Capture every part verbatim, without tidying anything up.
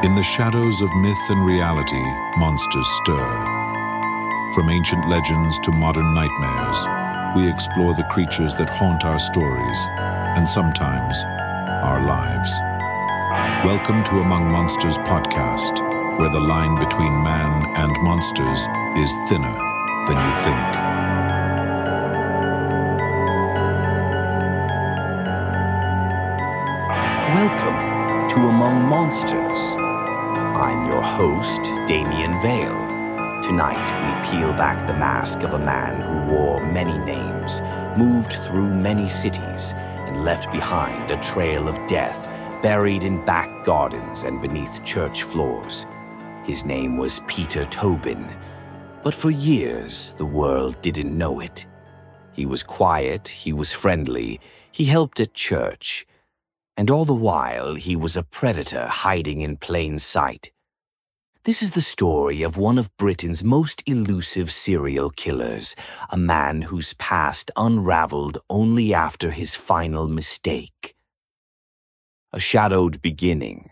In the shadows of myth and reality, monsters stir. From ancient legends to modern nightmares, we explore the creatures that haunt our stories, and sometimes, our lives. Welcome to Among Monsters podcast, where the line between man and monsters is thinner than you think. Welcome to Among Monsters. I'm your host, Damian Vale. Tonight, we peel back the mask of a man who wore many names, moved through many cities, and left behind a trail of death buried in back gardens and beneath church floors. His name was Peter Tobin, but for years, the world didn't know it. He was quiet, he was friendly, he helped at church, and all the while, he was a predator hiding in plain sight. This is the story of one of Britain's most elusive serial killers, a man whose past unraveled only after his final mistake. A shadowed beginning.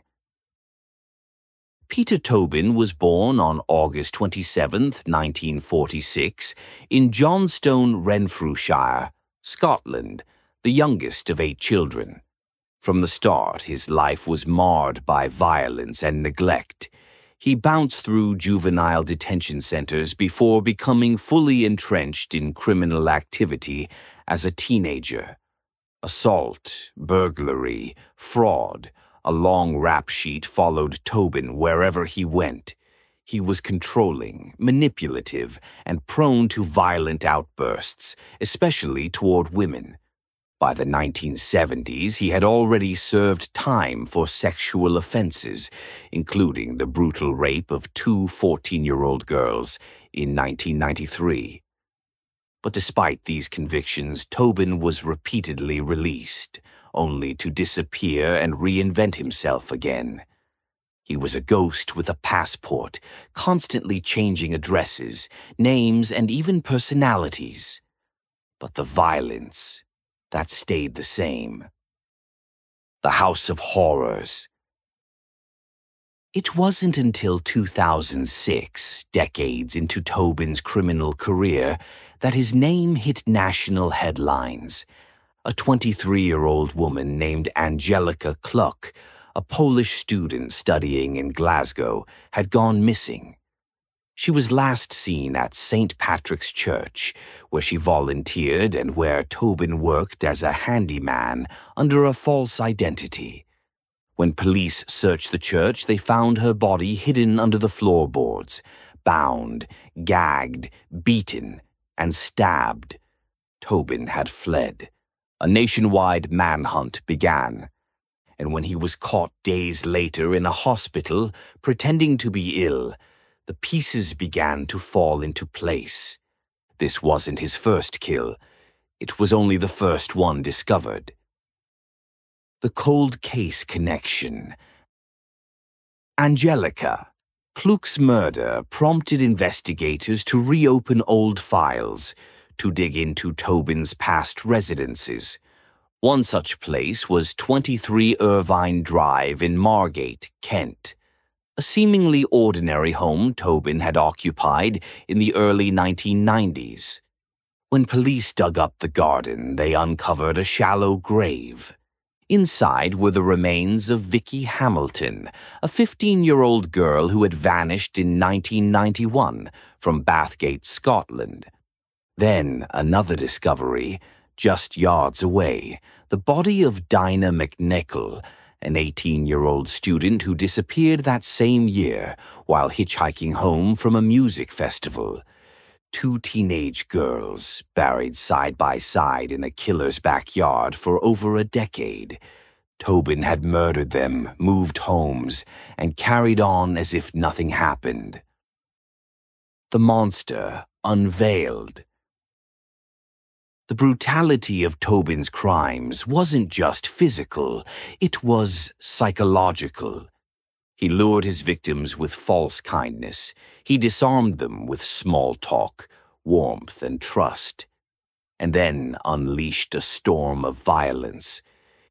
Peter Tobin was born on August twenty-seventh, nineteen forty-six, in Johnstone, Renfrewshire, Scotland, the youngest of eight children. From the start, his life was marred by violence and neglect. He bounced through juvenile detention centers before becoming fully entrenched in criminal activity as a teenager. Assault, burglary, fraud, a long rap sheet followed Tobin wherever he went. He was controlling, manipulative, and prone to violent outbursts, especially toward women. By the nineteen seventies, he had already served time for sexual offenses, including the brutal rape of two fourteen-year-old girls in nineteen ninety-three. But despite these convictions, Tobin was repeatedly released, only to disappear and reinvent himself again. He was a ghost with a passport, constantly changing addresses, names, and even personalities. But the violence, that stayed the same. The House of Horrors. It wasn't until two thousand six, decades into Tobin's criminal career, that his name hit national headlines. A twenty-three-year-old woman named Angelika Kluk, a Polish student studying in Glasgow, had gone missing. She was last seen at Saint Patrick's Church, where she volunteered and where Tobin worked as a handyman under a false identity. When police searched the church, they found her body hidden under the floorboards, bound, gagged, beaten, and stabbed. Tobin had fled. A nationwide manhunt began. And when he was caught days later in a hospital, pretending to be ill, the pieces began to fall into place. This wasn't his first kill. It was only the first one discovered. The cold case connection. Angelika. Kluk's murder prompted investigators to reopen old files, to dig into Tobin's past residences. One such place was twenty-three Irvine Drive in Margate, Kent. A seemingly ordinary home Tobin had occupied in the early nineteen nineties. When police dug up the garden, they uncovered a shallow grave. Inside were the remains of Vicky Hamilton, a fifteen-year-old girl who had vanished in nineteen ninety-one from Bathgate, Scotland. Then another discovery, just yards away, the body of Dinah McNichol, an eighteen-year-old student who disappeared that same year while hitchhiking home from a music festival. Two teenage girls, buried side by side in a killer's backyard for over a decade. Tobin had murdered them, moved homes, and carried on as if nothing happened. The monster unveiled. The brutality of Tobin's crimes wasn't just physical, it was psychological. He lured his victims with false kindness. He disarmed them with small talk, warmth, and trust, and then unleashed a storm of violence.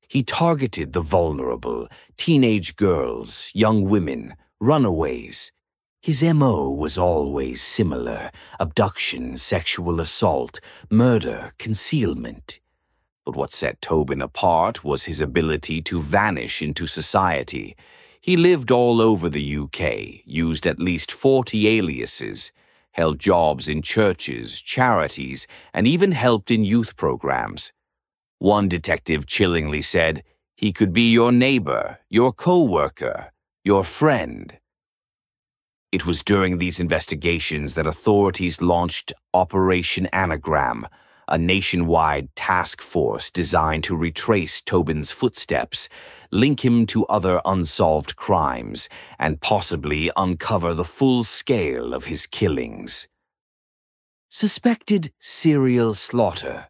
He targeted the vulnerable, teenage girls, young women, runaways. His M O was always similar: abduction, sexual assault, murder, concealment. But what set Tobin apart was his ability to vanish into society. He lived all over the U K, used at least forty aliases, held jobs in churches, charities, and even helped in youth programs. One detective chillingly said, "He could be your neighbor, your co-worker, your friend." It was during these investigations that authorities launched Operation Anagram, a nationwide task force designed to retrace Tobin's footsteps, link him to other unsolved crimes, and possibly uncover the full scale of his killings. Suspected serial slaughter.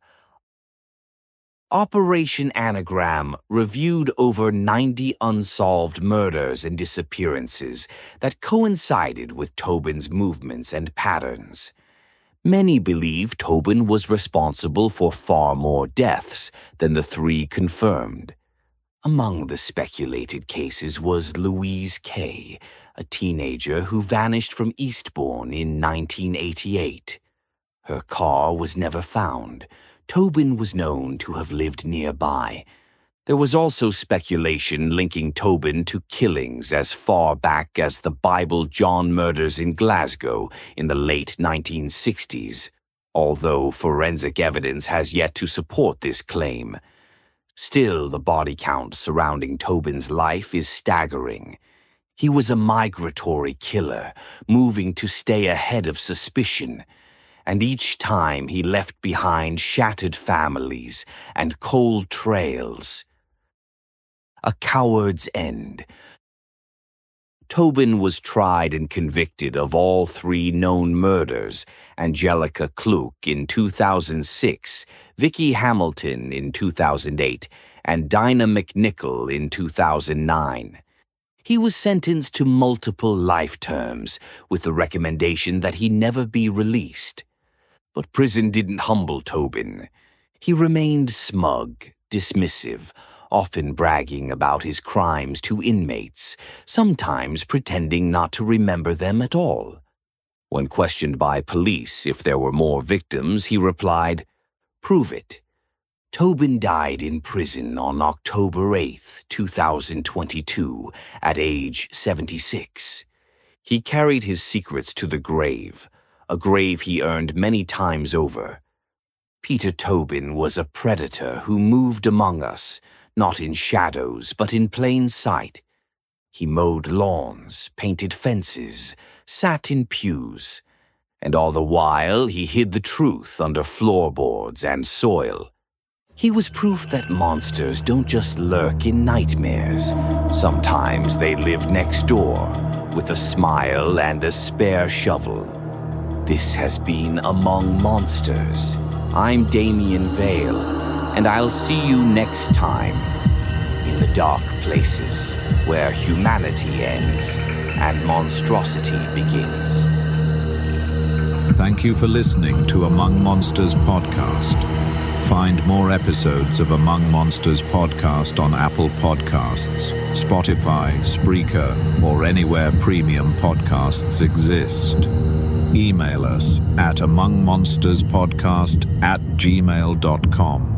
Operation Anagram reviewed over ninety unsolved murders and disappearances that coincided with Tobin's movements and patterns. Many believe Tobin was responsible for far more deaths than the three confirmed. Among the speculated cases was Louise Kay, a teenager who vanished from Eastbourne in nineteen eighty-eight. Her car was never found. Tobin was known to have lived nearby. There was also speculation linking Tobin to killings as far back as the Bible John murders in Glasgow in the late nineteen sixties, although forensic evidence has yet to support this claim. Still, the body count surrounding Tobin's life is staggering. He was a migratory killer, moving to stay ahead of suspicion. And each time he left behind shattered families and cold trails. A coward's end. Tobin was tried and convicted of all three known murders: Angelica Kluck in two thousand six, Vicky Hamilton in two thousand eight, and Dinah McNichol in two thousand nine. He was sentenced to multiple life terms, with the recommendation that he never be released. But prison didn't humble Tobin. He remained smug, dismissive, often bragging about his crimes to inmates, sometimes pretending not to remember them at all. When questioned by police if there were more victims, he replied, "Prove it." Tobin died in prison on October eighth, two thousand twenty-two, at age seventy-six. He carried his secrets to the grave, a grave he earned many times over. Peter Tobin was a predator who moved among us, not in shadows, but in plain sight. He mowed lawns, painted fences, sat in pews, and all the while he hid the truth under floorboards and soil. He was proof that monsters don't just lurk in nightmares. Sometimes they live next door, with a smile and a spare shovel. This has been Among Monsters. I'm Damien Vale, and I'll see you next time in the dark places where humanity ends and monstrosity begins. Thank you for listening to Among Monsters podcast. Find more episodes of Among Monsters podcast on Apple Podcasts, Spotify, Spreaker, or anywhere premium podcasts exist. Email us at amongmonsterspodcast at gmail dot com.